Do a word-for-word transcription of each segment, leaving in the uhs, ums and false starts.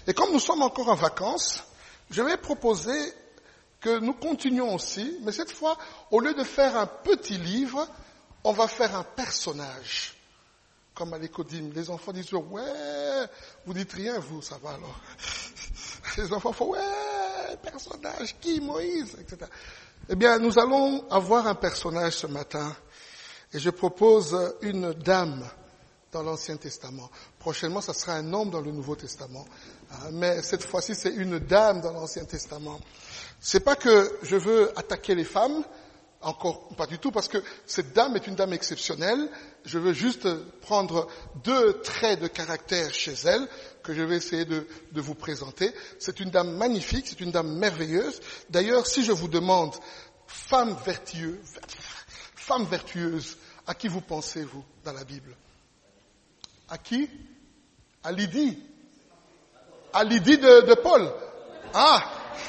Et comme nous sommes encore en vacances, je vais proposer que nous continuions aussi, mais cette fois, au lieu de faire un petit livre, on va faire un personnage. Comme à l'écodime, les enfants disent « ouais », vous dites rien, vous, ça va alors. Les enfants font « ouais, personnage, qui, Moïse ?» et cetera. Eh bien, nous allons avoir un personnage ce matin, et je propose une dame dans l'Ancien Testament. Prochainement, ça sera un homme dans le Nouveau Testament. Mais cette fois-ci, c'est une dame dans l'Ancien Testament. C'est pas que je veux attaquer les femmes, encore pas du tout, parce que cette dame est une dame exceptionnelle. Je veux juste prendre deux traits de caractère chez elle que je vais essayer de, de vous présenter. C'est une dame magnifique, c'est une dame merveilleuse. D'ailleurs, si je vous demande femme vertueuse, femme vertueuse, à qui vous pensez, vous, dans la Bible? À qui? À Lydie. À Lydie de, de Paul. Ah!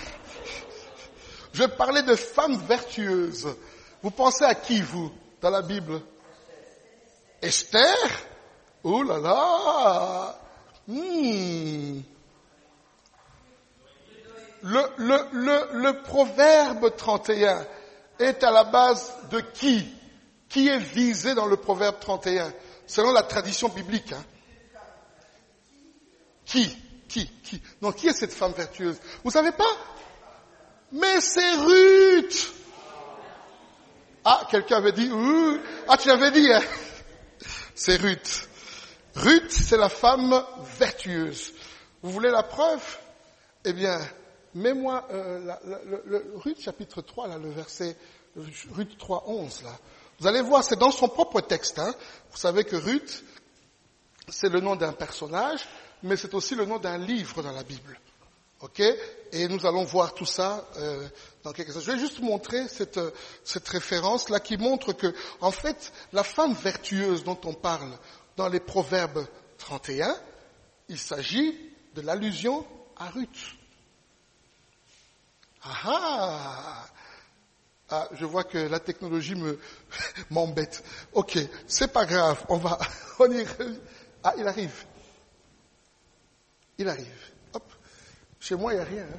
Je vais parler de femmes vertueuses. Vous pensez à qui, vous, dans la Bible? Esther? Oh là là! Hmm. Le, le, le, le proverbe trente et un est à la base de qui? Qui est visé dans le proverbe trente et un? Selon la tradition biblique. Hein. Qui? Qui? Qui? Non, qui est cette femme vertueuse? Vous savez pas? Mais c'est Ruth. Ah, quelqu'un avait dit, Ouh. Ah, tu l'avais dit, hein? C'est Ruth. Ruth, c'est la femme vertueuse. Vous voulez la preuve? Eh bien, mets-moi, euh, la, la, le, le, Ruth chapitre trois, là, le verset, Ruth trois, onze, là. Vous allez voir, c'est dans son propre texte, hein. Vous savez que Ruth, c'est le nom d'un personnage, mais c'est aussi le nom d'un livre dans la Bible. Ok? Et nous allons voir tout ça euh, dans quelques instants. Je vais juste montrer cette, cette référence-là qui montre que, en fait, la femme vertueuse dont on parle dans les Proverbes trente et un, il s'agit de l'allusion à Ruth. Ah ah! Ah, je vois que la technologie me m'embête. Ok, c'est pas grave. On va, on y. Ah, il arrive. Il arrive. Hop. Chez moi, il n'y a rien. Hein.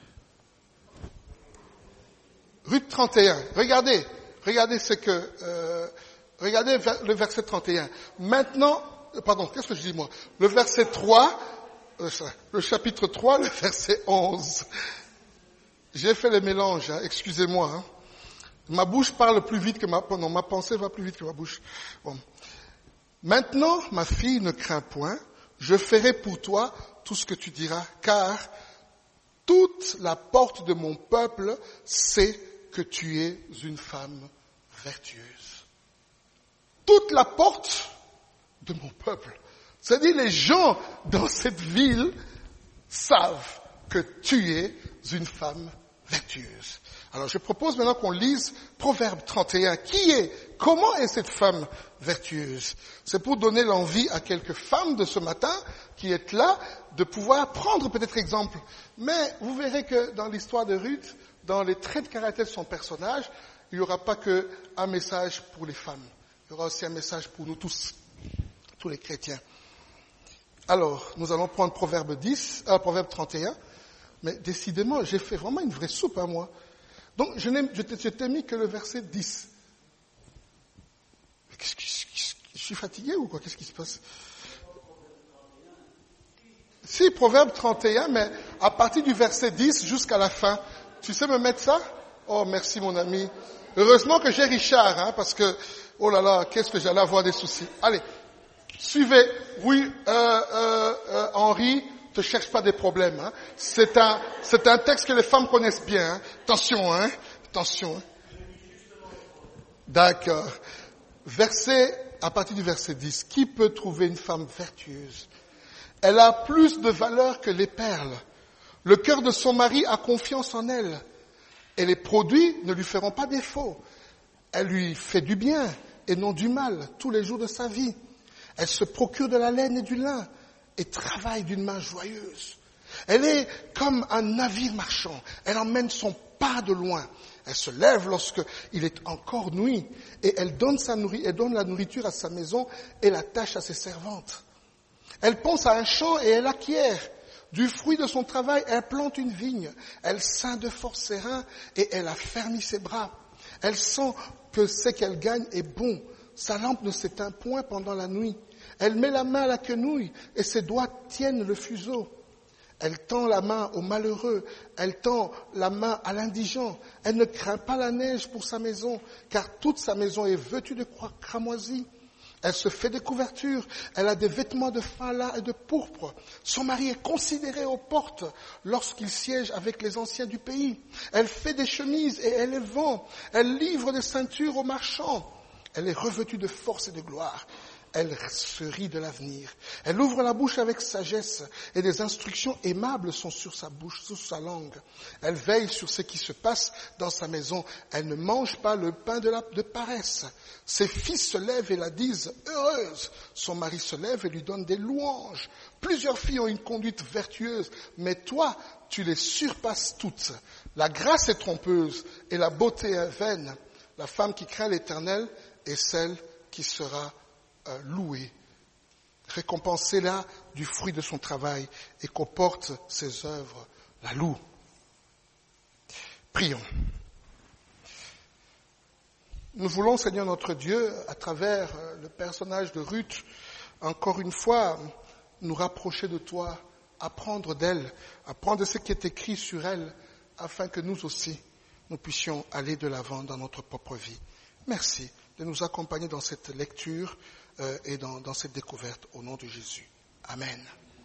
Ruth trente et un. Regardez, regardez ce que, euh, regardez le verset trente et un. Maintenant, pardon, qu'est-ce que je dis moi? Le verset trois, euh, le chapitre trois, le verset onze. J'ai fait les mélanges. Hein, excusez-moi. Hein. Ma bouche parle plus vite que ma, non, ma pensée va plus vite que ma bouche. Bon. Maintenant, ma fille, ne crains point. Je ferai pour toi tout ce que tu diras, car toute la porte de mon peuple sait que tu es une femme vertueuse. Toute la porte de mon peuple. C'est-à-dire les gens dans cette ville savent que tu es une femme vertueuse. Alors je propose maintenant qu'on lise Proverbe trente et un. Qui est, comment est cette femme vertueuse? C'est pour donner l'envie à quelques femmes de ce matin qui êtes là de pouvoir prendre peut-être exemple. Mais vous verrez que dans l'histoire de Ruth, dans les traits de caractère de son personnage, il n'y aura pas qu'un message pour les femmes. Il y aura aussi un message pour nous tous, tous les chrétiens. Alors, nous allons prendre Proverbe dix, euh, Proverbe trente et un. Mais décidément, j'ai fait vraiment une vraie soupe à moi. Donc, je n'ai, je t'ai, je t'ai mis que le verset dix. Mais qu'est-ce qui, je suis fatigué ou quoi? Qu'est-ce qui se passe? Si, Proverbe trente et un, mais à partir du verset dix jusqu'à la fin. Tu sais me mettre ça? Oh, merci mon ami. Heureusement que j'ai Richard, hein, parce que, oh là là, qu'est-ce que j'allais avoir des soucis. Allez, suivez. Oui, euh, euh, euh, Henri, te cherche pas des problèmes. Hein. C'est un, c'est un texte que les femmes connaissent bien. Hein. Attention, hein. Attention. Hein. D'accord. Verset, à partir du verset dix. Qui peut trouver une femme vertueuse? Elle a plus de valeur que les perles. Le cœur de son mari a confiance en elle. Et les produits ne lui feront pas défaut. Elle lui fait du bien et non du mal tous les jours de sa vie. Elle se procure de la laine et du lin et travaille d'une main joyeuse. Elle est comme un navire marchand. Elle emmène son pas de loin. Elle se lève lorsqu'il est encore nuit et elle donne, sa nourriture, elle donne la nourriture à sa maison et la tâche à ses servantes. Elle pense à un champ et elle acquiert. Du fruit de son travail, elle plante une vigne. Elle ceint de force ses reins et elle affermit ses bras. Elle sent que ce qu'elle gagne est bon. Sa lampe ne s'éteint point pendant la nuit. Elle met la main à la quenouille et ses doigts tiennent le fuseau. Elle tend la main au malheureux, elle tend la main à l'indigent. Elle ne craint pas la neige pour sa maison, car toute sa maison est vêtue de cramoisis. Elle se fait des couvertures, elle a des vêtements de fin lin et de pourpre. Son mari est considéré aux portes lorsqu'il siège avec les anciens du pays. Elle fait des chemises et elle les vend. Elle livre des ceintures aux marchands. Elle est revêtue de force et de gloire. Elle se rit de l'avenir. Elle ouvre la bouche avec sagesse et des instructions aimables sont sur sa bouche, sur sa langue. Elle veille sur ce qui se passe dans sa maison. Elle ne mange pas le pain de, la, de paresse. Ses fils se lèvent et la disent heureuse. Son mari se lève et lui donne des louanges. Plusieurs filles ont une conduite vertueuse, mais toi, tu les surpasses toutes. La grâce est trompeuse et la beauté est vaine. La femme qui craint l'Éternel est celle qui sera Euh, loué, récompensez-la du fruit de son travail et qu'on porte ses œuvres la loue. Prions. Nous voulons, Seigneur notre Dieu, à travers le personnage de Ruth, encore une fois, nous rapprocher de toi, apprendre d'elle, apprendre ce qui est écrit sur elle, afin que nous aussi, nous puissions aller de l'avant dans notre propre vie. Merci de nous accompagner dans cette lecture euh, et dans, dans cette découverte au nom de Jésus. Amen.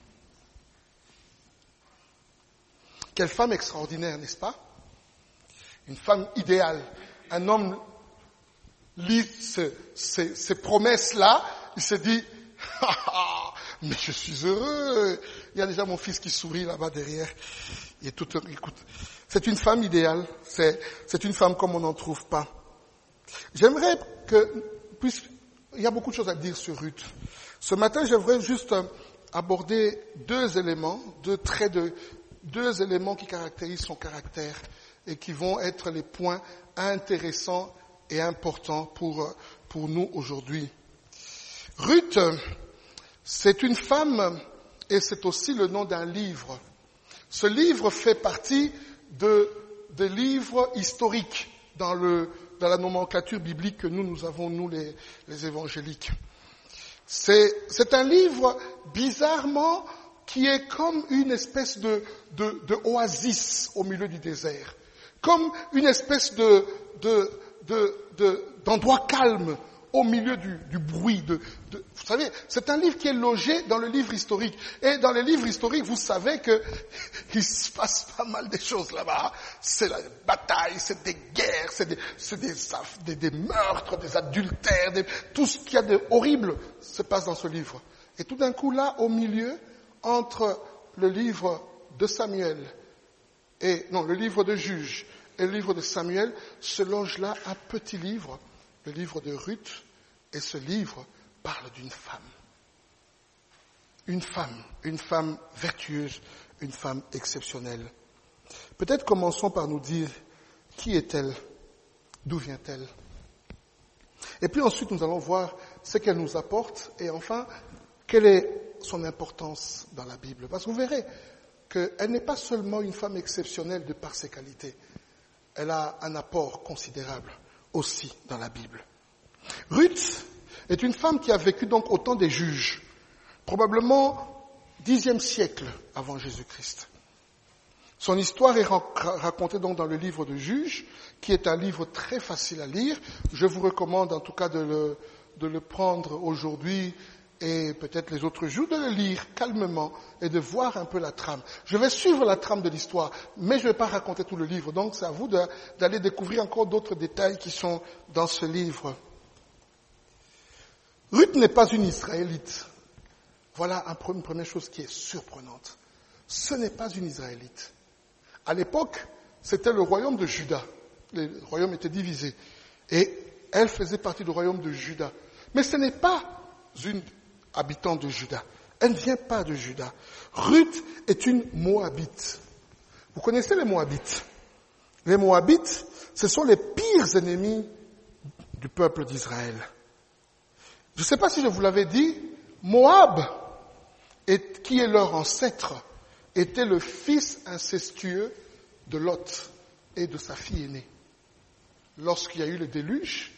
Quelle femme extraordinaire, n'est-ce pas? Une femme idéale. Un homme lit ce, ces, ces promesses-là, il se dit, ah, ah, mais je suis heureux. Il y a déjà mon fils qui sourit là-bas derrière. Il est tout, écoute, c'est une femme idéale. C'est, c'est une femme comme on n'en trouve pas. J'aimerais que, puisqu'il y a beaucoup de choses à dire sur Ruth, ce matin j'aimerais juste aborder deux éléments, deux traits de, deux éléments qui caractérisent son caractère et qui vont être les points intéressants et importants pour, pour nous aujourd'hui. Ruth, c'est une femme et c'est aussi le nom d'un livre. Ce livre fait partie de, des livres historiques dans le dans la nomenclature biblique que nous, nous avons, nous, les, les évangéliques. C'est, c'est un livre, bizarrement, qui est comme une espèce de, de, de oasis au milieu du désert. Comme une espèce de, de, de, de, d'endroit calme au milieu du, du bruit. De, de, vous savez, c'est un livre qui est logé dans le livre historique. Et dans les livres historiques, vous savez que il se passe pas mal de choses là-bas. C'est la bataille, c'est des guerres, c'est des, c'est des, des, des meurtres, des adultères, des, tout ce qu'il y a de horrible se passe dans ce livre. Et tout d'un coup, là, au milieu, entre le livre de Samuel et, non, le livre de Juges et le livre de Samuel, se loge là un petit livre, le livre de Ruth, et ce livre parle d'une femme. Une femme, une femme vertueuse, une femme exceptionnelle. Peut-être commençons par nous dire qui est-elle, d'où vient-elle. Et puis ensuite nous allons voir ce qu'elle nous apporte et enfin quelle est son importance dans la Bible. Parce que vous verrez qu'elle n'est pas seulement une femme exceptionnelle de par ses qualités, elle a un apport considérable aussi dans la Bible. Ruth est une femme qui a vécu donc au temps des juges, probablement dixième siècle avant Jésus-Christ. Son histoire est racontée donc dans le livre de Juges, qui est un livre très facile à lire. Je vous recommande en tout cas de le, de le prendre aujourd'hui et peut-être les autres jours, de le lire calmement et de voir un peu la trame. Je vais suivre la trame de l'histoire, mais je ne vais pas raconter tout le livre. Donc c'est à vous de, d'aller découvrir encore d'autres détails qui sont dans ce livre. Ruth n'est pas une Israélite. Voilà une première chose qui est surprenante. Ce n'est pas une Israélite. À l'époque, c'était le royaume de Juda. Le royaume était divisé. Et elle faisait partie du royaume de Juda. Mais ce n'est pas une habitante de Juda. Elle ne vient pas de Juda. Ruth est une Moabite. Vous connaissez les Moabites? Les Moabites, ce sont les pires ennemis du peuple d'Israël. Je ne sais pas si je vous l'avais dit, Moab, est, qui est leur ancêtre, était le fils incestueux de Lot et de sa fille aînée. Lorsqu'il y a eu le déluge,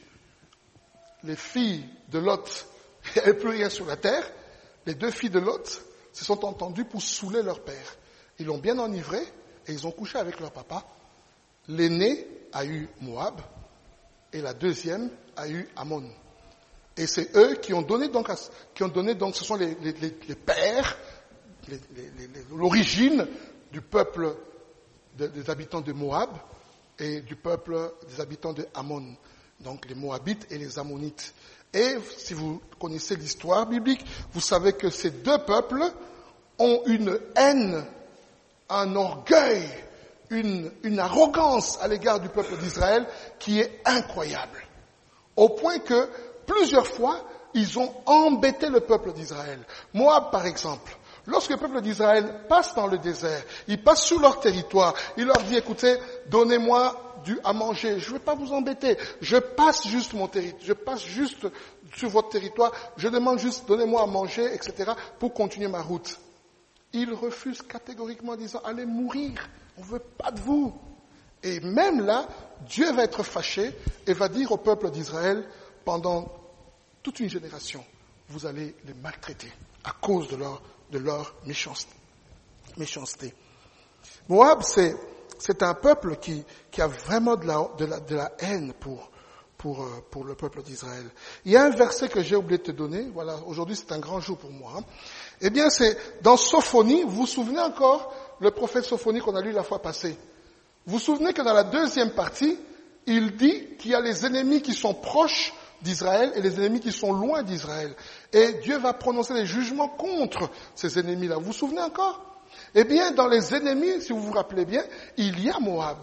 les filles de Lot, il n'y avait plus rien sur la terre, les deux filles de Lot se sont entendues pour saouler leur père. Ils l'ont bien enivré et ils ont couché avec leur papa. L'aîné a eu Moab et la deuxième a eu Ammon. Et c'est eux qui ont donné donc, qui ont donné donc, ce sont les, les, les, les pères, les, les, les, l'origine du peuple de, des habitants de Moab et du peuple des habitants de Ammon, donc les Moabites et les Ammonites. Et si vous connaissez l'histoire biblique, vous savez que ces deux peuples ont une haine, un orgueil, une, une arrogance à l'égard du peuple d'Israël qui est incroyable. Au point que plusieurs fois, ils ont embêté le peuple d'Israël. Moab, par exemple, lorsque le peuple d'Israël passe dans le désert, il passe sur leur territoire, il leur dit, écoutez, donnez-moi du à manger, je ne vais pas vous embêter, je passe juste mon territoire, je passe juste sur votre territoire, je demande juste, donnez-moi à manger, et cetera, pour continuer ma route. Ils refusent catégoriquement en disant, allez mourir, on ne veut pas de vous. Et même là, Dieu va être fâché et va dire au peuple d'Israël, pendant toute une génération, vous allez les maltraiter à cause de leur, de leur méchanceté. méchanceté. Moab, c'est, c'est un peuple qui, qui a vraiment de la, de la, de la haine pour, pour, pour le peuple d'Israël. Il y a un verset que j'ai oublié de te donner. Voilà, aujourd'hui c'est un grand jour pour moi. Hein. Eh bien, c'est dans Sophonie. Vous vous souvenez encore le prophète Sophonie qu'on a lu la fois passée? Vous vous souvenez que dans la deuxième partie, il dit qu'il y a les ennemis qui sont proches d'Israël et les ennemis qui sont loin d'Israël. Et Dieu va prononcer des jugements contre ces ennemis-là. Vous vous souvenez encore? Eh bien, dans les ennemis, si vous vous rappelez bien, il y a Moab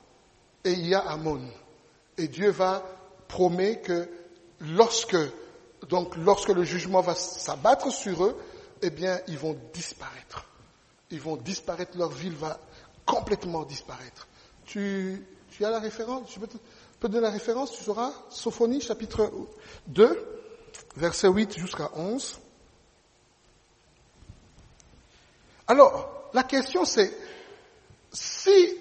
et il y a Ammon. Et Dieu va promet que lorsque, donc, lorsque le jugement va s'abattre sur eux, eh bien, ils vont disparaître. Ils vont disparaître, leur ville va complètement disparaître. Tu, tu as la référence? Je peux te, peux te donner la référence? Tu sauras? Sophonie, chapitre deux, verset huit jusqu'à onze. Alors, la question c'est, si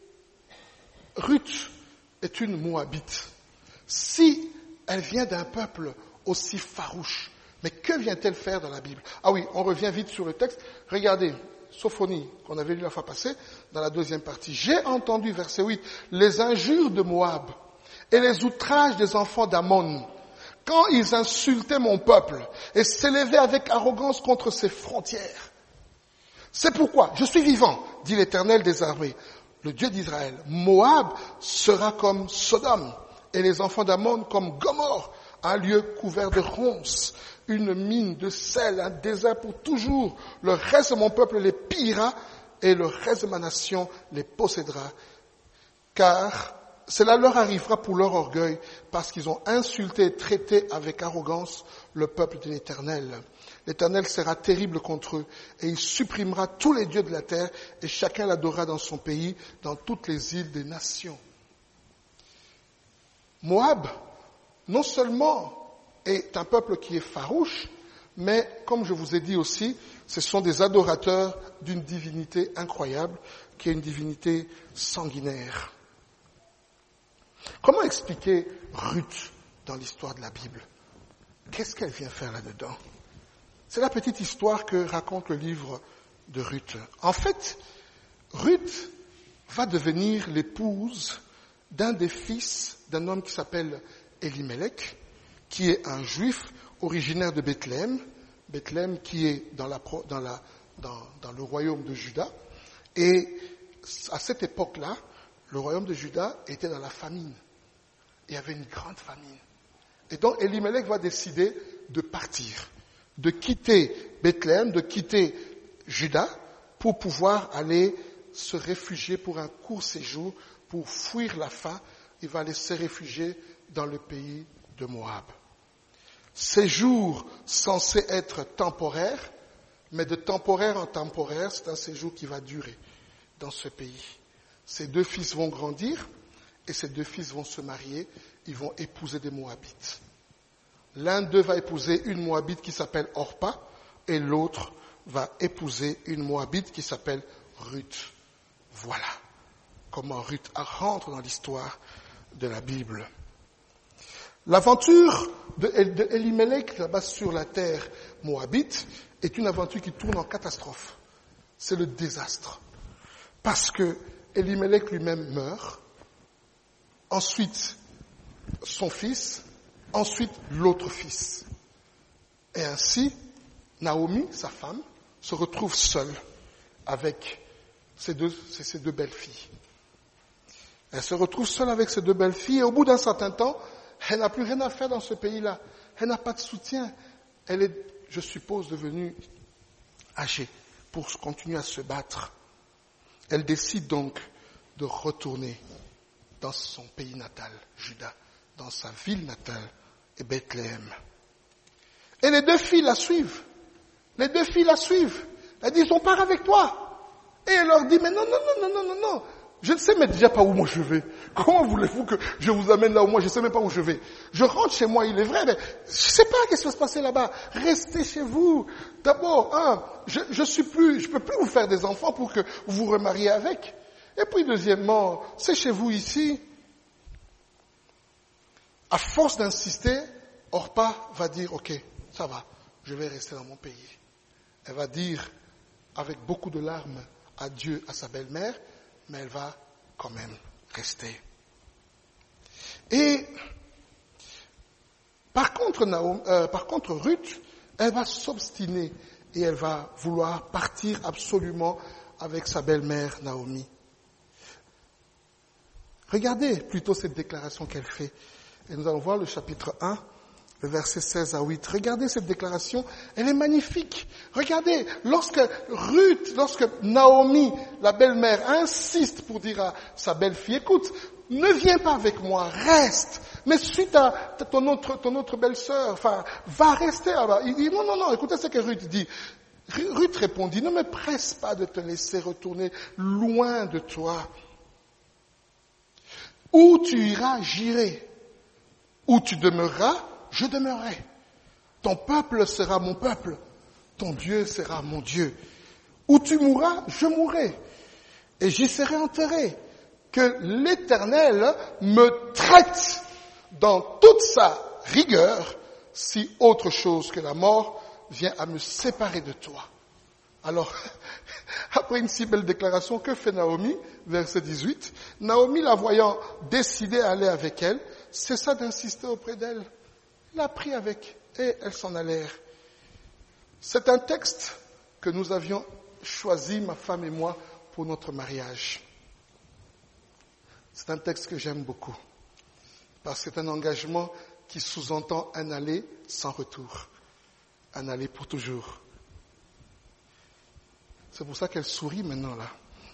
Ruth est une Moabite, si elle vient d'un peuple aussi farouche, mais que vient-elle faire dans la Bible? Ah oui, on revient vite sur le texte. Regardez, Sophonie, qu'on avait lu la fois passée, dans la deuxième partie. J'ai entendu, verset huit, les injures de Moab et les outrages des enfants d'Ammon, quand ils insultaient mon peuple et s'élevaient avec arrogance contre ses frontières. C'est pourquoi, je suis vivant, dit l'Éternel des armées, le Dieu d'Israël. Moab sera comme Sodome et les enfants d'Ammon comme Gomorrhe, un lieu couvert de ronces, une mine de sel, un désert pour toujours. Le reste de mon peuple les pillera et le reste de ma nation les possédera. Car cela leur arrivera pour leur orgueil, parce qu'ils ont insulté et traité avec arrogance le peuple de l'Éternel. L'Éternel sera terrible contre eux, et il supprimera tous les dieux de la terre, et chacun l'adorera dans son pays, dans toutes les îles des nations. Moab, non seulement est un peuple qui est farouche, mais comme je vous ai dit aussi, ce sont des adorateurs d'une divinité incroyable, qui est une divinité sanguinaire. Comment expliquer Ruth dans l'histoire de la Bible? Qu'est-ce qu'elle vient faire là-dedans? C'est la petite histoire que raconte le livre de Ruth. En fait, Ruth va devenir l'épouse d'un des fils d'un homme qui s'appelle Elimelech, qui est un juif originaire de Bethléem, Bethléem qui est dans, la, dans, la, dans, dans le royaume de Juda. Et à cette époque-là, le royaume de Juda était dans la famine. Il y avait une grande famine. Et donc Elimelech va décider de partir, de quitter Bethléem, de quitter Juda, pour pouvoir aller se réfugier pour un court séjour, pour fuir la faim. Il va aller se réfugier dans le pays de Moab. Séjour censé être temporaire, mais de temporaire en temporaire, c'est un séjour qui va durer dans ce pays. Ces deux fils vont grandir et ces deux fils vont se marier, ils vont épouser des Moabites. L'un d'eux va épouser une Moabite qui s'appelle Orpa et l'autre va épouser une Moabite qui s'appelle Ruth. Voilà comment Ruth rentre dans l'histoire de la Bible. L'aventure d'Elimelech là-bas sur la terre moabite est une aventure qui tourne en catastrophe. C'est le désastre. Parce que Elimelech lui-même meurt, ensuite son fils, ensuite l'autre fils. Et ainsi, Naomi, sa femme, se retrouve seule avec ses deux, ses deux belles filles. Elle se retrouve seule avec ses deux belles filles et au bout d'un certain temps, elle n'a plus rien à faire dans ce pays-là. Elle n'a pas de soutien. Elle est, je suppose, devenue âgée pour continuer à se battre. Elle décide donc de retourner dans son pays natal, Juda, dans sa ville natale, et Bethléem. Et les deux filles la suivent. Les deux filles la suivent. Elles disent, on part avec toi. Et elle leur dit, mais non, non, non, non, non, non, non. Je ne sais même déjà pas où moi je vais. Comment voulez-vous que je vous amène là où moi je ne sais même pas où je vais. Je rentre chez moi, il est vrai, mais je ne sais pas qu'est-ce qui va se passer là-bas. Restez chez vous. D'abord, hein, je, je suis plus, je peux plus vous faire des enfants pour que vous vous remariez avec. Et puis deuxièmement, c'est chez vous ici. À force d'insister, Orpa va dire, ok, ça va, je vais rester dans mon pays. Elle va dire, avec beaucoup de larmes, adieu à sa belle-mère, mais elle va quand même rester. Et par contre, Naomi, euh, par contre, Ruth, elle va s'obstiner et elle va vouloir partir absolument avec sa belle-mère Naomi. Regardez plutôt cette déclaration qu'elle fait. Et nous allons voir le chapitre un, le verset seize à huit. Regardez cette déclaration, elle est magnifique. Regardez, lorsque Ruth, lorsque Naomi, la belle-mère, insiste pour dire à sa belle-fille, écoute, ne viens pas avec moi, reste. Mais suite à ton autre, ton autre belle-sœur, enfin, va rester là-bas. Il dit, non, non, non, écoutez ce que Ruth dit. Ruth répondit, ne me presse pas de te laisser retourner loin de toi. Où tu iras, j'irai. Où tu demeureras, je demeurerai. Ton peuple sera mon peuple. Ton Dieu sera mon Dieu. Où tu mourras, je mourrai. Et j'y serai enterré. Que l'Éternel me traite dans toute sa rigueur si autre chose que la mort vient à me séparer de toi. Alors, après une si belle déclaration, que fait Naomi? Verset dix-huit. Naomi, la voyant décider à aller avec elle, cessa d'insister auprès d'elle. L'a pris avec et elles s'en allèrent. C'est un texte que nous avions choisi, ma femme et moi, pour notre mariage. C'est un texte que j'aime beaucoup, parce que c'est un engagement qui sous-entend un aller sans retour, un aller pour toujours. C'est pour ça qu'elle sourit maintenant là.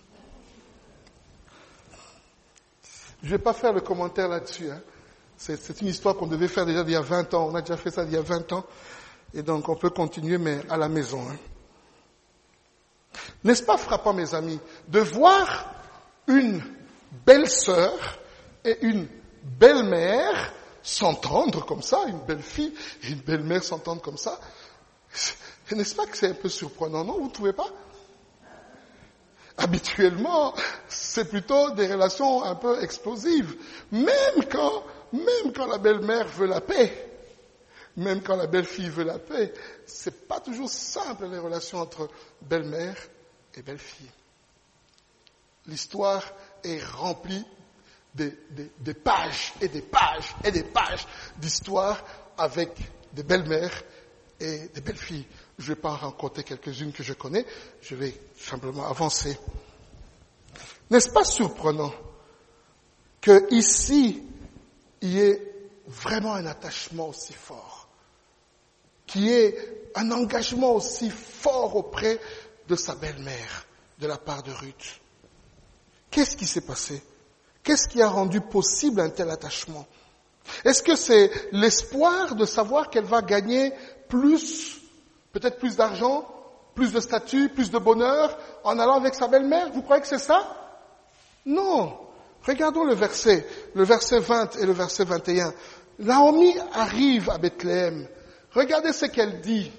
Je ne vais pas faire le commentaire là-dessus. Hein. C'est, c'est une histoire qu'on devait faire déjà il y a vingt ans. On a déjà fait ça il y a vingt ans. Et donc on peut continuer, mais à la maison. Hein. N'est-ce pas frappant, mes amis, de voir une belle-sœur et une belle-mère s'entendre comme ça, une belle-fille et une belle-mère s'entendre comme ça? N'est-ce pas que c'est un peu surprenant, non? Vous ne trouvez pas? Habituellement, c'est plutôt des relations un peu explosives. Même quand, même quand la belle-mère veut la paix, même quand la belle-fille veut la paix, c'est pas toujours simple les relations entre belle-mère et belle-fille. L'histoire est remplie des, des, des pages et des pages et des pages d'histoire avec des belles-mères et des belles-filles. Je ne vais pas en raconter quelques-unes que je connais, je vais simplement avancer. N'est-ce pas surprenant que ici, il y ait vraiment un attachement aussi fort, qu'il y ait un engagement aussi fort auprès de sa belle-mère, de la part de Ruth? Qu'est-ce qui s'est passé? Qu'est-ce qui a rendu possible un tel attachement? Est-ce que c'est l'espoir de savoir qu'elle va gagner plus, peut-être plus d'argent, plus de statut, plus de bonheur en allant avec sa belle-mère? Vous croyez que c'est ça? Non. Regardons le verset, le verset vingt et le verset vingt et un. Naomi arrive à Bethléem. Regardez ce qu'elle dit.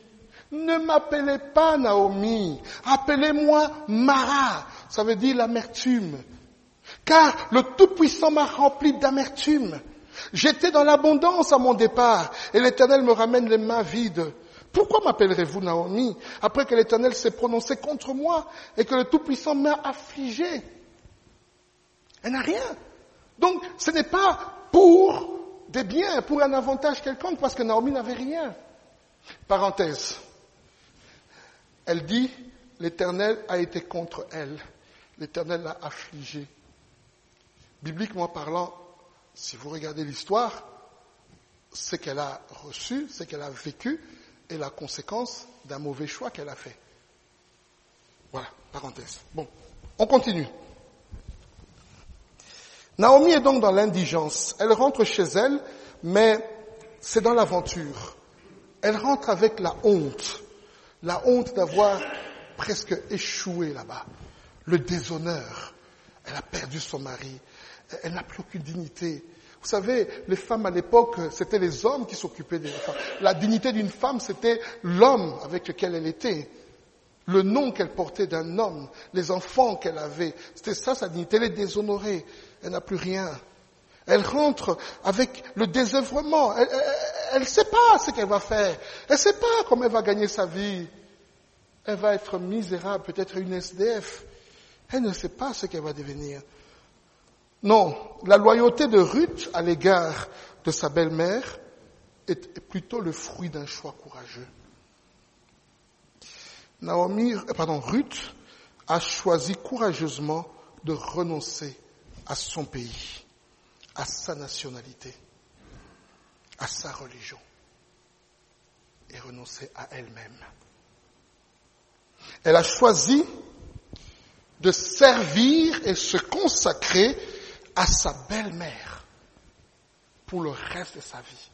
Ne m'appelez pas Naomi, appelez-moi Mara, ça veut dire l'amertume. Car le Tout-Puissant m'a rempli d'amertume. J'étais dans l'abondance à mon départ et l'Éternel me ramène les mains vides. Pourquoi m'appellerez-vous Naomi après que l'Éternel s'est prononcé contre moi et que le Tout-Puissant m'a affligé? Elle n'a rien. Donc ce n'est pas pour des biens, pour un avantage quelconque, parce que Naomi n'avait rien. Parenthèse. Elle dit, l'Éternel a été contre elle. L'Éternel l'a affligée. Bibliquement parlant, si vous regardez l'histoire, ce qu'elle a reçu, ce qu'elle a vécu, est la conséquence d'un mauvais choix qu'elle a fait. Voilà, parenthèse. Bon, on continue. Naomi est donc dans l'indigence. Elle rentre chez elle, mais c'est dans l'aventure. Elle rentre avec la honte. La honte d'avoir presque échoué là-bas. Le déshonneur. Elle a perdu son mari. Elle n'a plus aucune dignité. Vous savez, les femmes à l'époque, c'était les hommes qui s'occupaient des femmes. La dignité d'une femme, c'était l'homme avec lequel elle était. Le nom qu'elle portait d'un homme, les enfants qu'elle avait. C'était ça sa dignité. Elle est déshonorée. Elle n'a plus rien. Elle rentre avec le désœuvrement. Elle ne sait pas ce qu'elle va faire. Elle ne sait pas comment elle va gagner sa vie. Elle va être misérable, peut-être une S D F. Elle ne sait pas ce qu'elle va devenir. Non, la loyauté de Ruth à l'égard de sa belle-mère est plutôt le fruit d'un choix courageux. Naomi, pardon, Ruth a choisi courageusement de renoncer à son pays, à sa nationalité, à sa religion, et renoncer à elle-même. Elle a choisi de servir et se consacrer à sa belle-mère pour le reste de sa vie.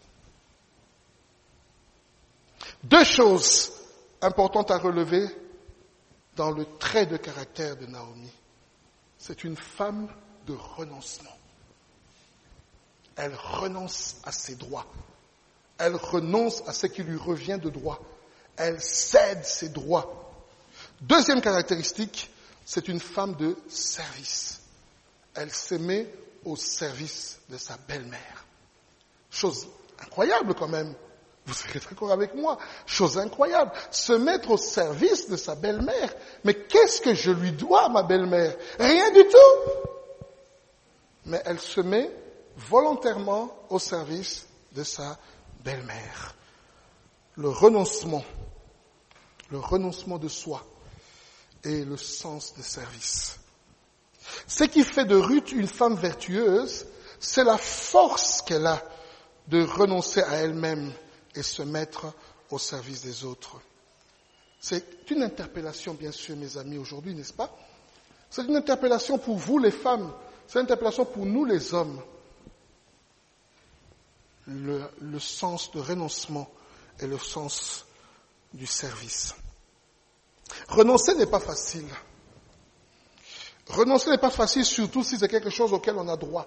Deux choses importantes à relever dans le trait de caractère de Naomi. C'est une femme de renoncement. Elle renonce à ses droits. Elle renonce à ce qui lui revient de droit. Elle cède ses droits. Deuxième caractéristique, c'est une femme de service. Elle se met au service de sa belle-mère. Chose incroyable quand même. Vous serez d'accord avec moi. Chose incroyable. Se mettre au service de sa belle-mère. Mais qu'est-ce que je lui dois, ma belle-mère? Rien du tout. Mais elle se met volontairement au service de sa belle-mère. Le renoncement. Le renoncement de soi. Et le sens de service. Ce qui fait de Ruth une femme vertueuse, c'est la force qu'elle a de renoncer à elle-même et se mettre au service des autres. C'est une interpellation, bien sûr, mes amis, aujourd'hui, n'est-ce pas? C'est une interpellation pour vous, les femmes. C'est une interpellation pour nous, les hommes. Le, le sens de renoncement et le sens du service. Renoncer n'est pas facile. Renoncer n'est pas facile, surtout si c'est quelque chose auquel on a droit.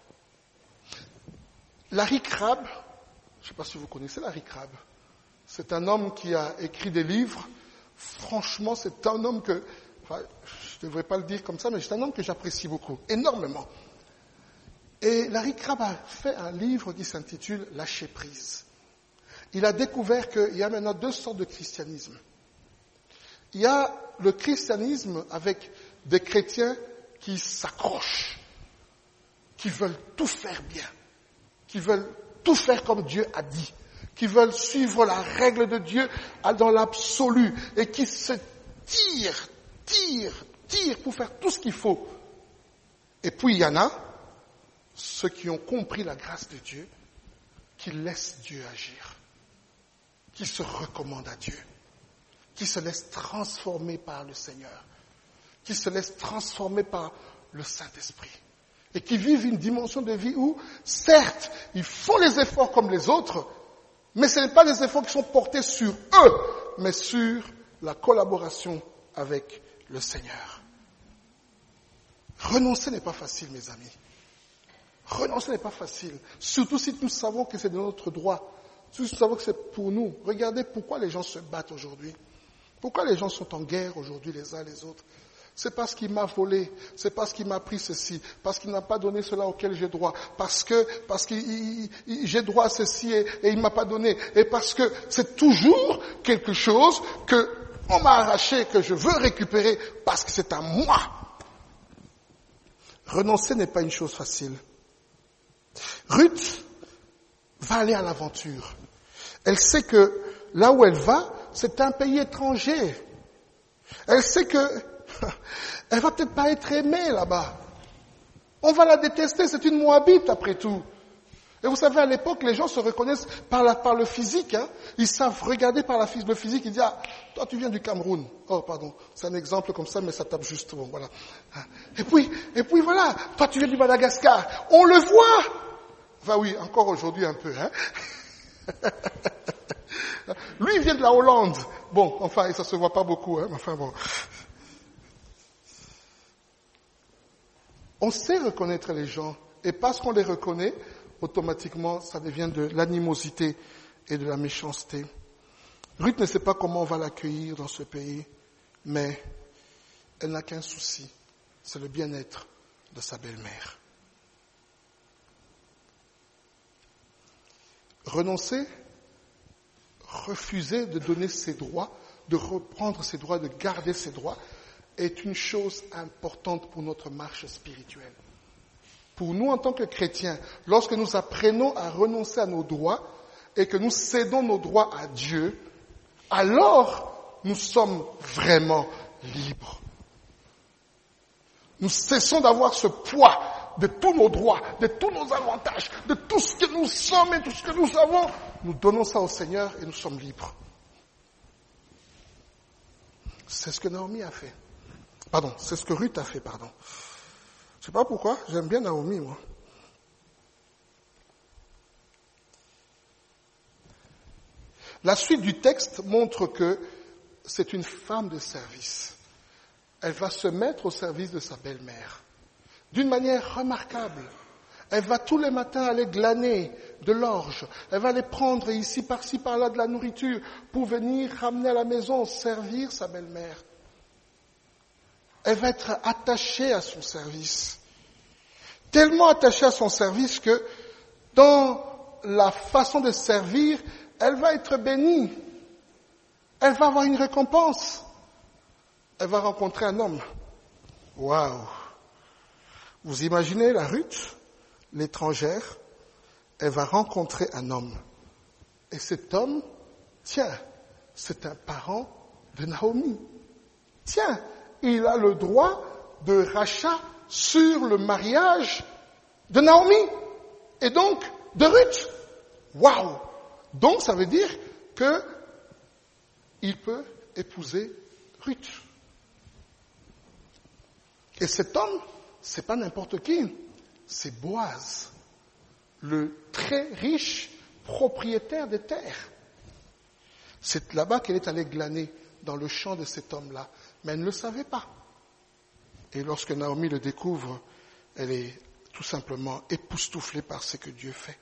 Larry Crabb, je ne sais pas si vous connaissez Larry Crabb, c'est un homme qui a écrit des livres. Franchement, c'est un homme que, enfin, je ne devrais pas le dire comme ça, mais c'est un homme que j'apprécie beaucoup, énormément. Et Larry Crabb a fait un livre qui s'intitule « Lâcher prise ». Il a découvert qu'il y a maintenant deux sortes de christianisme. Il y a le christianisme avec des chrétiens qui s'accrochent, qui veulent tout faire bien, qui veulent tout faire comme Dieu a dit, qui veulent suivre la règle de Dieu dans l'absolu et qui se tirent, tirent, tirent pour faire tout ce qu'il faut. Et puis il y en a, ceux qui ont compris la grâce de Dieu, qui laissent Dieu agir, qui se recommandent à Dieu, qui se laissent transformer par le Seigneur, qui se laissent transformer par le Saint-Esprit et qui vivent une dimension de vie où, certes, ils font les efforts comme les autres, mais ce n'est pas les efforts qui sont portés sur eux, mais sur la collaboration avec le Seigneur. Renoncer n'est pas facile, mes amis. Renoncer n'est pas facile, surtout si nous savons que c'est de notre droit. Nous savons que c'est pour nous. Regardez pourquoi les gens se battent aujourd'hui. Pourquoi les gens sont en guerre aujourd'hui les uns les autres. C'est parce qu'il m'a volé, c'est parce qu'il m'a pris ceci, parce qu'il n'a pas donné cela auquel j'ai droit, parce que parce que j'ai droit à ceci et, et il m'a pas donné, et parce que c'est toujours quelque chose que on m'a arraché, que je veux récupérer parce que c'est à moi. Renoncer n'est pas une chose facile. Ruth va aller à l'aventure. Elle sait que là où elle va, c'est un pays étranger. Elle sait que elle va peut-être pas être aimée là-bas. On va la détester, c'est une Moabite après tout. Et vous savez, à l'époque, les gens se reconnaissent par, la, par le physique. Hein. Ils savent regarder par la, le physique. Ils disent, ah, toi tu viens du Cameroun. Oh, pardon, c'est un exemple comme ça, mais ça tape juste. Bon, voilà. Et puis, et puis voilà, toi tu viens du Madagascar. On le voit. Enfin oui, encore aujourd'hui un peu. Hein. Lui, il vient de la Hollande. Bon, enfin, ça se voit pas beaucoup. Hein, enfin bon. On sait reconnaître les gens, et parce qu'on les reconnaît, automatiquement, ça devient de l'animosité et de la méchanceté. Ruth ne sait pas comment on va l'accueillir dans ce pays, mais elle n'a qu'un souci, c'est le bien-être de sa belle-mère. Renoncer, refuser de donner ses droits, de reprendre ses droits, de garder ses droits, est une chose importante pour notre marche spirituelle. Pour nous, en tant que chrétiens, lorsque nous apprenons à renoncer à nos droits et que nous cédons nos droits à Dieu, alors nous sommes vraiment libres. Nous cessons d'avoir ce poids de tous nos droits, de tous nos avantages, de tout ce que nous sommes et tout ce que nous avons. Nous donnons ça au Seigneur et nous sommes libres. C'est ce que Naomi a fait. Pardon, c'est ce que Ruth a fait, pardon. Je sais pas pourquoi, j'aime bien Naomi, moi. La suite du texte montre que c'est une femme de service. Elle va se mettre au service de sa belle-mère. D'une manière remarquable. Elle va tous les matins aller glaner de l'orge. Elle va aller prendre ici, par-ci, par-là de la nourriture pour venir ramener à la maison, servir sa belle-mère. Elle va être attachée à son service. Tellement attachée à son service que dans la façon de servir, elle va être bénie. Elle va avoir une récompense. Elle va rencontrer un homme. Waouh! Vous imaginez la Ruth, l'étrangère, elle va rencontrer un homme. Et cet homme, tiens, c'est un parent de Naomi. Tiens, il a le droit de rachat sur le mariage de Naomi et donc de Ruth. Waouh! Donc ça veut dire que il peut épouser Ruth. Et cet homme, c'est pas n'importe qui, c'est Boaz, le très riche propriétaire des terres. C'est là-bas qu'elle est allée glaner, dans le champ de cet homme-là. Mais elle ne le savait pas. Et lorsque Naomi le découvre, elle est tout simplement époustouflée par ce que Dieu fait.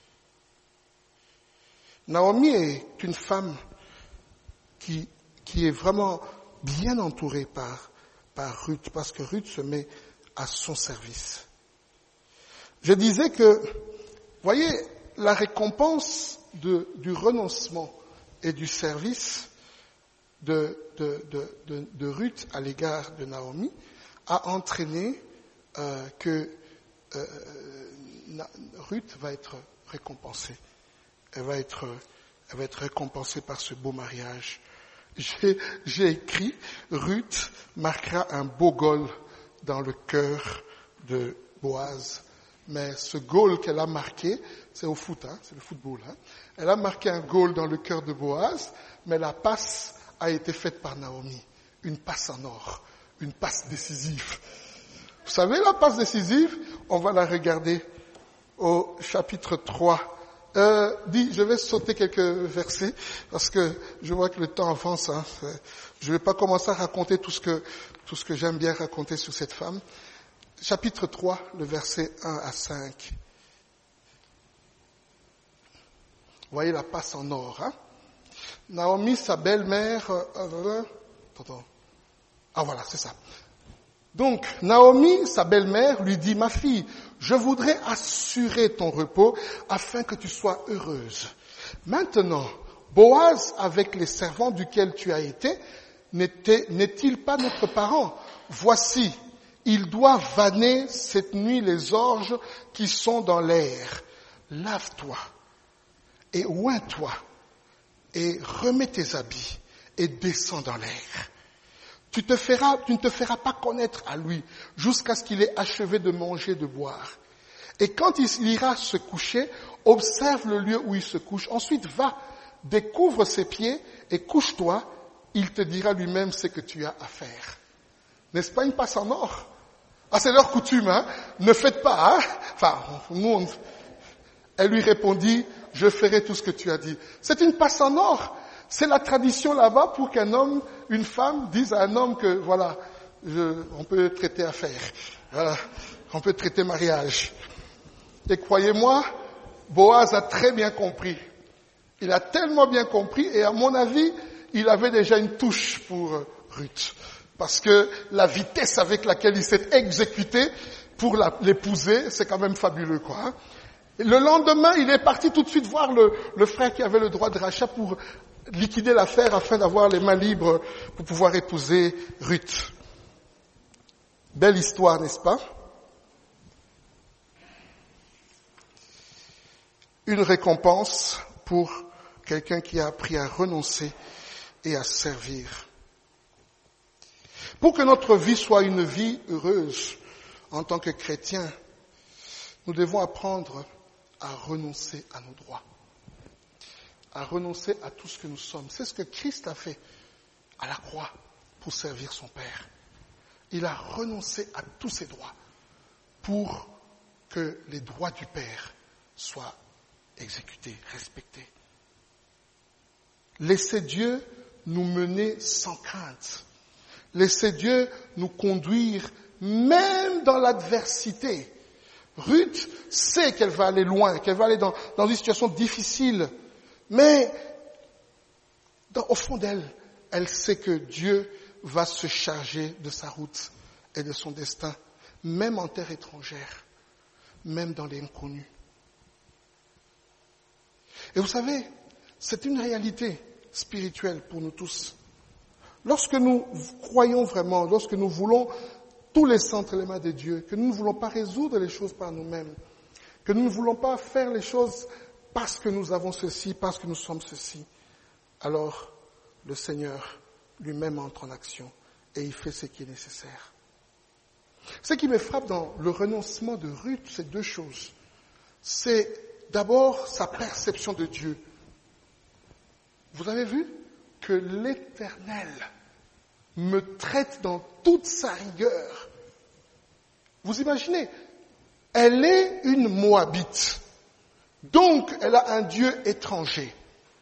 Naomi est une femme qui, qui est vraiment bien entourée par, par Ruth, parce que Ruth se met à son service. Je disais que, voyez, la récompense de, du renoncement et du service de, de, de, de, de Ruth à l'égard de Naomi a entraîné euh, que euh, Ruth va être récompensée. Elle va être, elle va être récompensée par ce beau mariage. J'ai, j'ai écrit, Ruth marquera un beau goal dans le cœur de Boaz. Mais ce goal qu'elle a marqué, c'est au foot, hein, c'est le football. Hein. Elle a marqué un goal dans le cœur de Boaz, mais la passe a été faite par Naomi. Une passe en or, une passe décisive. Vous savez, la passe décisive, on va la regarder au chapitre trois. Euh, dis, je vais sauter quelques versets parce que je vois que le temps avance. Hein. Je ne vais pas commencer à raconter tout ce que tout ce que j'aime bien raconter sur cette femme. Chapitre trois, le verset un à cinq. Vous voyez la passe en or. Hein? Naomi, sa belle-mère... Euh, attends. Ah voilà, c'est ça. Donc, Naomi, sa belle-mère, lui dit, « Ma fille, je voudrais assurer ton repos afin que tu sois heureuse. Maintenant, Boaz, avec les servants duquel tu as été, n'était, n'est-il pas notre parent? Voici, il doit vanner cette nuit les orges qui sont dans l'air. Lave-toi et oins-toi et remets tes habits et descends dans l'air. Tu te feras, tu ne te feras pas connaître à lui jusqu'à ce qu'il ait achevé de manger, de boire. Et quand il ira se coucher, observe le lieu où il se couche. Ensuite, va, découvre ses pieds et couche-toi. Il te dira lui-même ce que tu as à faire. » N'est-ce pas une passe en or? Ah, c'est leur coutume, hein? Ne faites pas, hein? Enfin, nous, on... Elle lui répondit, « Je ferai tout ce que tu as dit. » C'est une passe en or. C'est la tradition là-bas pour qu'un homme, une femme, dise à un homme que, voilà, je, on peut traiter affaire. Voilà, on peut traiter mariage. Et croyez-moi, Boaz a très bien compris. Il a tellement bien compris, et à mon avis, il avait déjà une touche pour Ruth. Parce que la vitesse avec laquelle il s'est exécuté pour la, l'épouser, c'est quand même fabuleux, quoi. Hein. Et le lendemain, il est parti tout de suite voir le, le frère qui avait le droit de rachat pour liquider l'affaire afin d'avoir les mains libres pour pouvoir épouser Ruth. Belle histoire, n'est-ce pas? Une récompense pour quelqu'un qui a appris à renoncer et à servir. Pour que notre vie soit une vie heureuse en tant que chrétiens, nous devons apprendre à renoncer à nos droits, à renoncer à tout ce que nous sommes. C'est ce que Christ a fait à la croix pour servir son Père. Il a renoncé à tous ses droits pour que les droits du Père soient exécutés, respectés. Laissez Dieu nous mener sans crainte. Laissez Dieu nous conduire même dans l'adversité. Ruth sait qu'elle va aller loin, qu'elle va aller dans, dans une situation difficile. Mais dans, au fond d'elle, elle sait que Dieu va se charger de sa route et de son destin, même en terre étrangère, même dans l'inconnu. Et vous savez, c'est une réalité spirituelle pour nous tous. Lorsque nous croyons vraiment, lorsque nous voulons tous laisser entre les mains de Dieu, que nous ne voulons pas résoudre les choses par nous-mêmes, que nous ne voulons pas faire les choses parce que nous avons ceci, parce que nous sommes ceci, alors le Seigneur lui-même entre en action et il fait ce qui est nécessaire. Ce qui me frappe dans le renoncement de Ruth, c'est deux choses. C'est d'abord sa perception de Dieu. Vous avez vu que l'Éternel me traite dans toute sa rigueur. Vous imaginez, elle est une Moabite, donc elle a un Dieu étranger.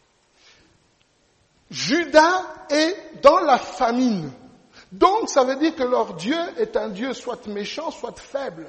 Juda est dans la famine, donc ça veut dire que leur Dieu est un Dieu soit méchant, soit faible.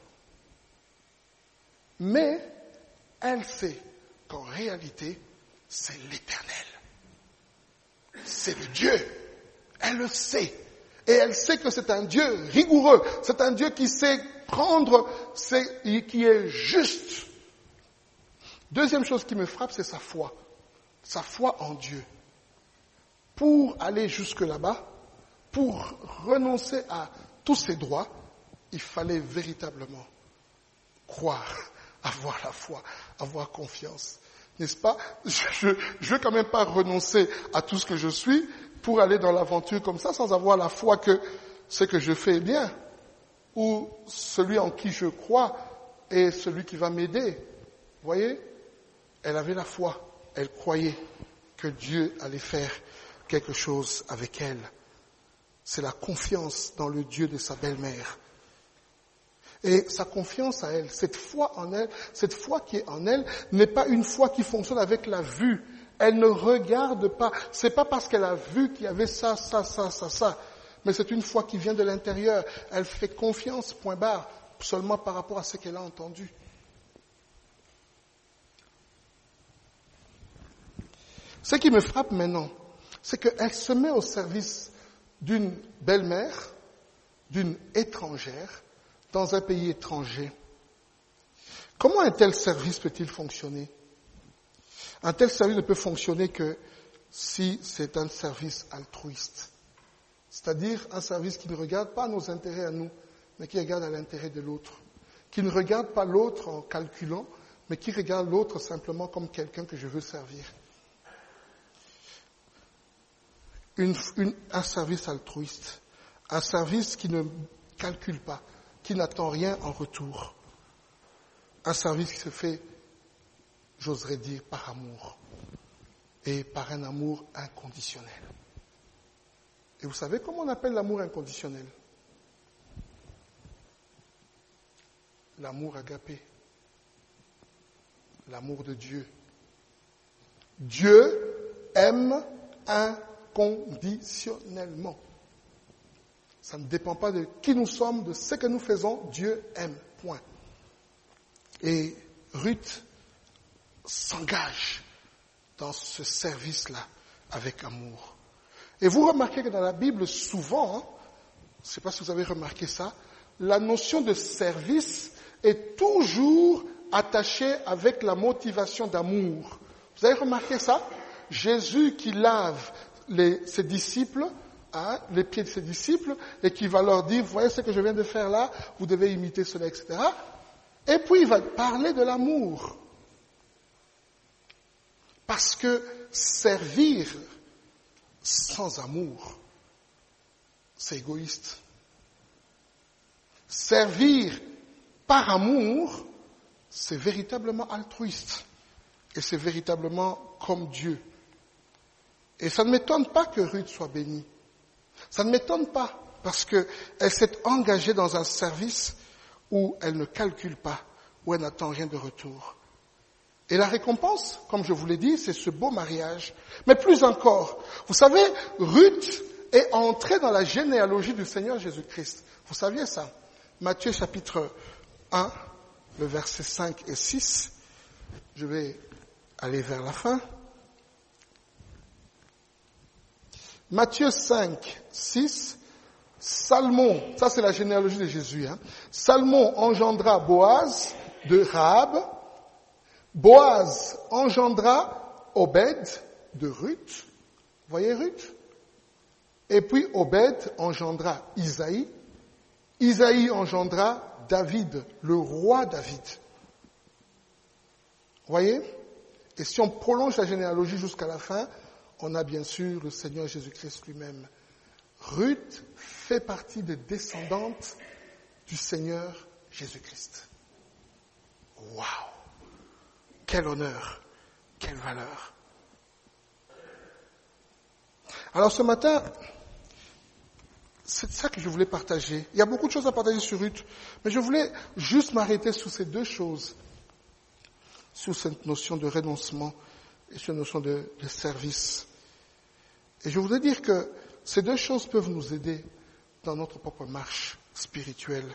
Mais elle sait qu'en réalité, c'est l'Éternel. C'est le Dieu. Elle le sait. Et elle sait que c'est un Dieu rigoureux. C'est un Dieu qui sait prendre, qui est juste. Deuxième chose qui me frappe, c'est sa foi. Sa foi en Dieu. Pour aller jusque là-bas, pour renoncer à tous ses droits, il fallait véritablement croire, avoir la foi, avoir confiance. N'est-ce pas? Je ne veux quand même pas renoncer à tout ce que je suis pour aller dans l'aventure comme ça sans avoir la foi que ce que je fais est bien. Ou celui en qui je crois est celui qui va m'aider. Vous voyez? Elle avait la foi. Elle croyait que Dieu allait faire quelque chose avec elle. C'est la confiance dans le Dieu de sa belle-mère. Et sa confiance à elle, cette foi en elle, cette foi qui est en elle, n'est pas une foi qui fonctionne avec la vue. Elle ne regarde pas. C'est pas parce qu'elle a vu qu'il y avait ça, ça, ça, ça, ça. Mais c'est une foi qui vient de l'intérieur. Elle fait confiance, point barre, seulement par rapport à ce qu'elle a entendu. Ce qui me frappe maintenant, c'est qu'elle se met au service d'une belle-mère, d'une étrangère, dans un pays étranger. Comment un tel service peut-il fonctionner? Un tel service ne peut fonctionner que si c'est un service altruiste. C'est-à-dire un service qui ne regarde pas nos intérêts à nous, mais qui regarde à l'intérêt de l'autre. Qui ne regarde pas l'autre en calculant, mais qui regarde l'autre simplement comme quelqu'un que je veux servir. Une, une, un service altruiste, un service qui ne calcule pas, qui n'attend rien en retour. Un service qui se fait, j'oserais dire, par amour et par un amour inconditionnel. Et vous savez comment on appelle l'amour inconditionnel? L'amour agapé, l'amour de Dieu. Dieu aime inconditionnellement. Ça ne dépend pas de qui nous sommes, de ce que nous faisons, Dieu aime, point. Et Ruth s'engage dans ce service-là avec amour. Et vous remarquez que dans la Bible, souvent, hein, je ne sais pas si vous avez remarqué ça, la notion de service est toujours attachée avec la motivation d'amour. Vous avez remarqué ça? Jésus qui lave les, ses disciples, hein, les pieds de ses disciples, et qui va leur dire, vous voyez ce que je viens de faire là, vous devez imiter cela, et cetera. Et puis il va parler de l'amour. Parce que servir sans amour, c'est égoïste. Servir par amour, c'est véritablement altruiste. Et c'est véritablement comme Dieu. Et ça ne m'étonne pas que Ruth soit bénie. Ça ne m'étonne pas, parce qu'elle s'est engagée dans un service où elle ne calcule pas, où elle n'attend rien de retour. Et la récompense, comme je vous l'ai dit, c'est ce beau mariage. Mais plus encore, vous savez, Ruth est entrée dans la généalogie du Seigneur Jésus-Christ. Vous saviez ça? Matthieu chapitre un, le verset cinq et six. Je vais aller vers la fin. Matthieu cinq, six. Salmon, ça c'est la généalogie de Jésus. Hein. Salmon engendra Boaz de Rahab. Boaz engendra Obed de Ruth. Voyez Ruth? Et puis Obed engendra Isaïe. Isaïe engendra David, le roi David. Voyez? Et si on prolonge la généalogie jusqu'à la fin, on a bien sûr le Seigneur Jésus-Christ lui-même. Ruth fait partie des descendantes du Seigneur Jésus-Christ. Waouh! Quel honneur, quelle valeur. Alors ce matin, c'est ça que je voulais partager. Il y a beaucoup de choses à partager sur Ruth, mais je voulais juste m'arrêter sur ces deux choses, sur cette notion de renoncement et sur cette notion de, de service. Et je voudrais dire que ces deux choses peuvent nous aider dans notre propre marche spirituelle.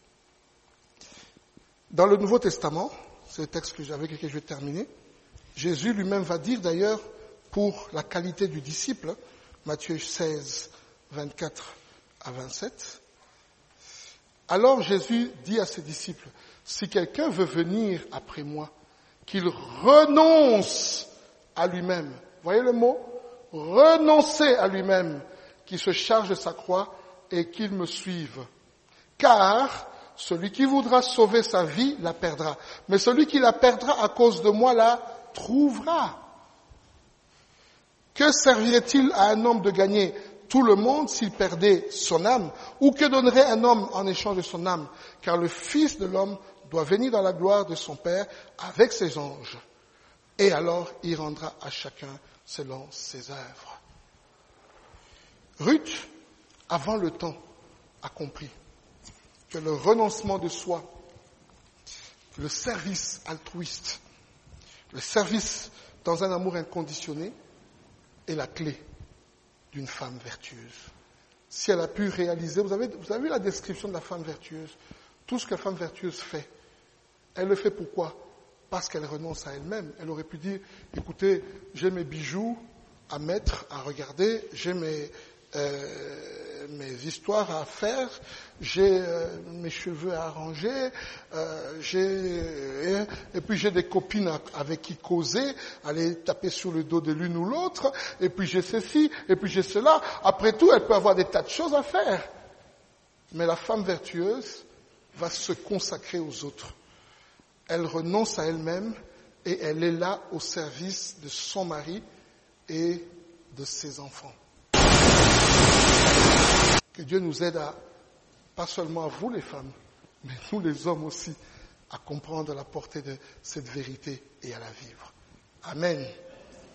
Dans le Nouveau Testament, c'est le texte que j'avais, avec lequel je vais terminer, Jésus lui-même va dire d'ailleurs pour la qualité du disciple, Matthieu seize, vingt-quatre à vingt-sept, alors Jésus dit à ses disciples, si quelqu'un veut venir après moi, qu'il renonce à lui-même. Voyez le mot? Renoncer à lui-même, qu'il se charge de sa croix et qu'il me suive. Car celui qui voudra sauver sa vie la perdra. Mais celui qui la perdra à cause de moi la trouvera. Que servirait-il à un homme de gagner tout le monde s'il perdait son âme? Ou que donnerait un homme en échange de son âme? Car le Fils de l'homme doit venir dans la gloire de son Père avec ses anges. Et alors il rendra à chacun selon ses œuvres. Ruth, avant le temps, a compris que le renoncement de soi, le service altruiste, le service dans un amour inconditionné est la clé d'une femme vertueuse. Si elle a pu réaliser, vous avez, vous avez vu la description de la femme vertueuse, tout ce que la femme vertueuse fait, elle le fait pourquoi? parce qu'elle renonce à elle-même. Elle aurait pu dire, écoutez, j'ai mes bijoux à mettre, à regarder, j'ai mes, euh, mes histoires à faire, j'ai euh, mes cheveux à arranger, euh, j'ai, et, et puis j'ai des copines à, avec qui causer, aller taper sur le dos de l'une ou l'autre, et puis j'ai ceci, et puis j'ai cela. Après tout, elle peut avoir des tas de choses à faire. Mais la femme vertueuse va se consacrer aux autres. Elle renonce à elle-même et elle est là au service de son mari et de ses enfants. Que Dieu nous aide à, pas seulement à vous les femmes, mais nous les hommes aussi, à comprendre la portée de cette vérité et à la vivre. Amen.